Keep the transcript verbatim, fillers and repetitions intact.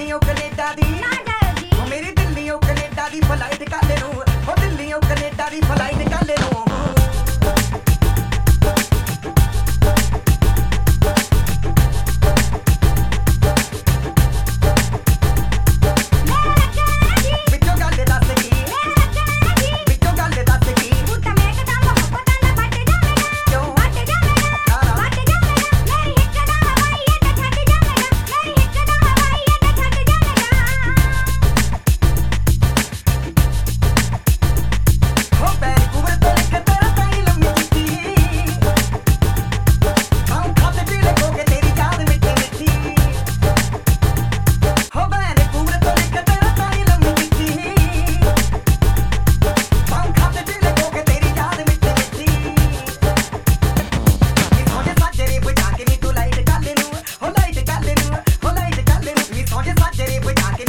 ਦਿੱਲੀੋਂ Canada ਦੀ ਨਾ ਜਾਇਓ ਜੀ। ਉਹ ਮੇਰੀ ਦਿੱਲੀੋਂ ਕੈਨੇਡਾ ਦੀ ਫਲਾਈਟ ਕੱਲ ਨੂੰ ਉਹ ਦਿੱਲੀੋਂ ਕੈਨੇਡਾ ਦੀ ਫਲਾਈਟ ਕੱਲ ਨੂੰ ਵਿੱਚੋਂ ਗੱਲ ਦੱਸ ਕੀ ਵਿੱਚੋਂ ਗੱਲ ਦੱਸ ਕੀ ਤੂੰ ਤਾਂ ਮੇਰੇ ਕਦਮ ਮੁਹੱਬਤਾਂ ਨਾਲ ਵੱਟ ਜਾਵੇਗਾ ਕਿਉਂ ਵੱਟ ਜਾਵੇਗਾ ਵੱਟ ਜਾਵੇਗਾ ਮੇਰੀ ਹਿੱਕ ਦਾ ਹਵਾਈ ਅੱਡਾ ਛੱਡ ਜਾਵੇਗਾ ਮੇਰੀ ਹਿੱਕ ਦਾ ਹਵਾਈ ਅੱਡਾ ਛੱਡ ਜਾਵੇਗਾ ਹੋ ਵੈਨਕੂਵਰ ਤੋਂ ਲੈ ਕੇ ਤੇਰਾ ਤਾਈ ਲੰਮੀ ਚਿੱਠੀ ਆਉਂ ਖਾਤੇ ਪੀ ਲੱਗੋਗੇ ਤੇਰੀ ਯਾਦ ਮਿੱਠੀ ਮਿੱਠੀ ਹੋ ਵੈਨਕੂਵਰ ਤੋਂ ਲੈ ਕੇ ਤੇਰਾ ਤਾਈ ਲੰਮੀ ਚਿੱਠੀ ਆਉਂ ਖਾਤੇ ਪੀ ਲੱਗੋਗੇ ਤੇਰੀ ਯਾਦ ਮਿੱਠੀ ਮਿੱਠੀ ਨੀ ਸੋਹਣੇ ਸਾਜਰੇ ਬਜਾ ਕੇ ਨੀ ਤੂੰ ਲਾਈਟ ਕੱਲ ਨੂੰ ਹੋ ਲਾਈਟ ਕੱਲ ਨੂੰ ਹੋ ਲਾਈਟ ਕੱਲ ਨੂੰ ਨੀ ਸੋਹਣੇ ਸਾਜਰੇ ਬਜਾ ਕੇ